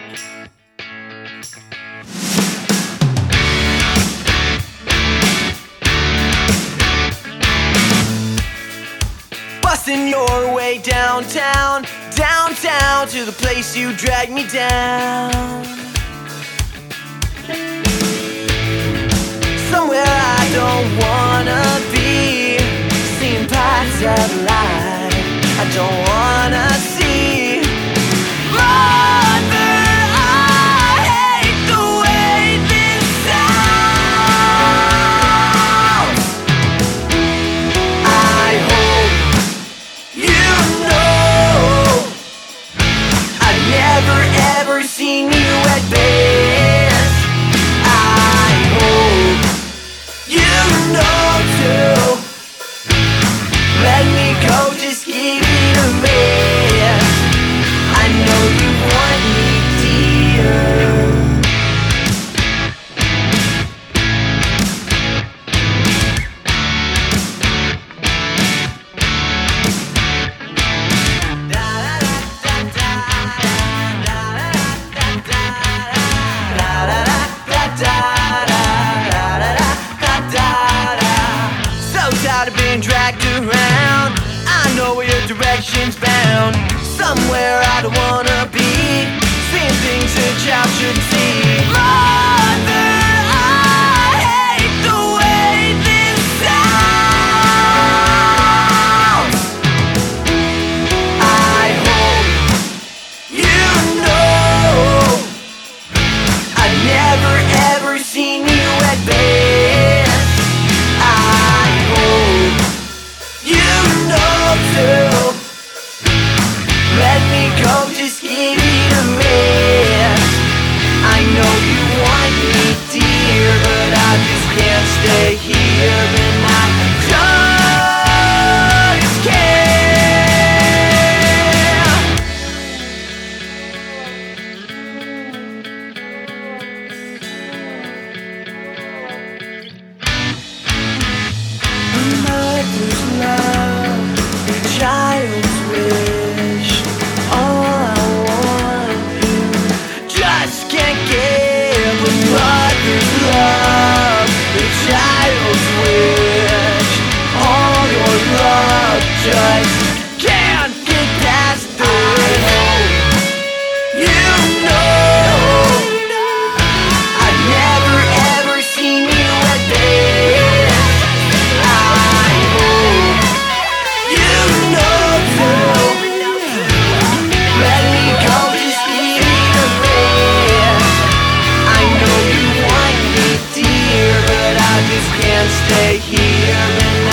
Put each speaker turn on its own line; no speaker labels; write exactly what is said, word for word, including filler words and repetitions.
Busting your way downtown, downtown to the place you dragged me down. Somewhere I don't wanna be, seeing parts of life I don't wanna see. Mother, I hate the way this sounds. I hope you know I've never ever seen you at best. I hope you know too. Let me go, just give me the best. I know you want me, dear. So tired of being dragged around, I know where your direction's bound. Somewhere I don't wanna be, seeing things a child should see. Mother, I hate the way this sounds. I hope you know I've never ever seen you at best. I hope you know too. Let me go, just give me the best. I know you want me, dear, but I just can't stay here, and I just can't. A mother's love, a child's wish, all I want you just can't give. A mother's love, a child's wish, all your love just can't get past the hope. You know I've never ever seen you at best. I hope you know too. Let me go, just give me the best. I know you want me, dear, but I just can't stay here.